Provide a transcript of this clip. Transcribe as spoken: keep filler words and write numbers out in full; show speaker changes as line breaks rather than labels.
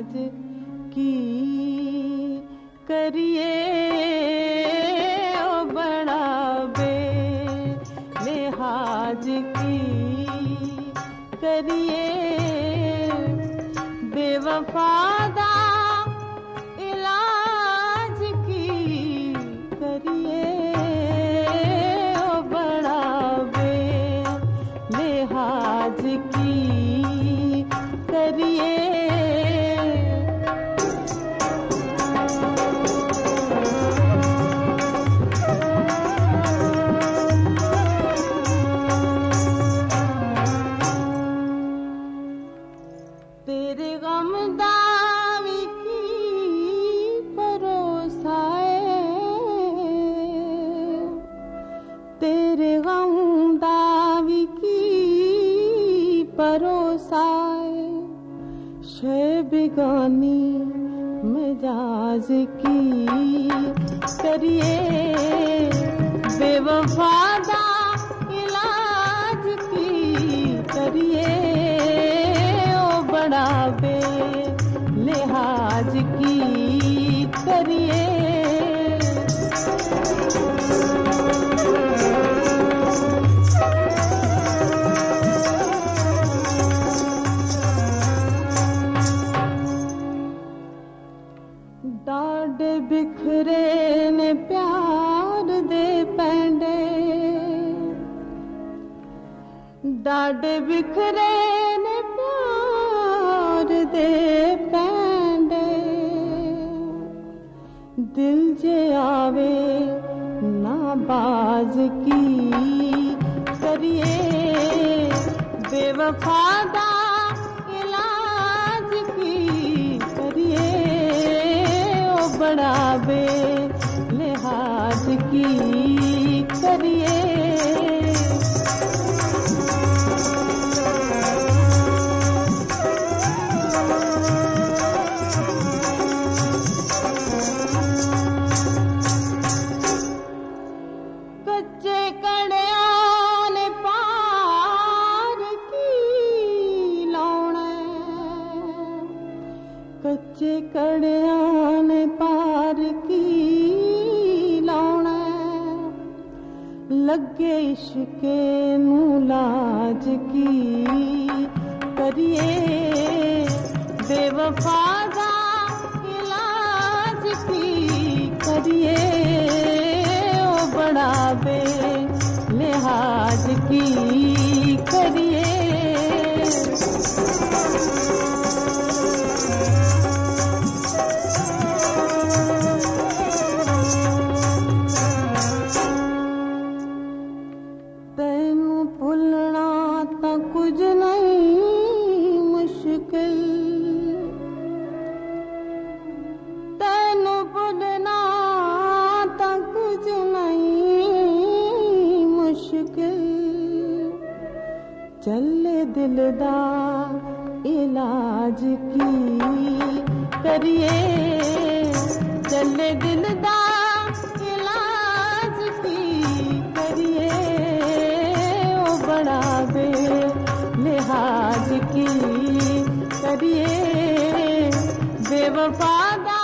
लिहाज की करिए ओ बड़ा बे लिहाज की करिए बेवफादा इलाज की करिए ओ बड़ा बे लिहाज की करिए तेरे गम दावी की परोसाए तेरे गम दावी की परोसाए शे बिगानी मिजाज की करिए बेवफादा इलाज की करिए बड़ा बे लिहाज की करिए डाडे बिखरे ने प्यार दे पैंडे डाडे बिखरे ने प्यार दे पैंडे दिल जे आवे नाबाज की करिए बेवफादा इलाज की करिए ओ बड़ा बे लिहाज की करिए कच्चे कड़ियां ने पार की लाउना कच्चे कड़ियां ने पार की लाउना लगे इश्के नू लाज की करिए बेवफादा इलाज की करिए बड़ा बे लिहाज की करिए तैनू भुलना तां कुछ नहीं मुश्किल तैनू भुलना तां कुछ नहीं मुश्किल चले दिल दा इलाज की करिए चले दिल दा इलाज की करिए ओ बड़ा बे लिहाज की करिए बेवफादा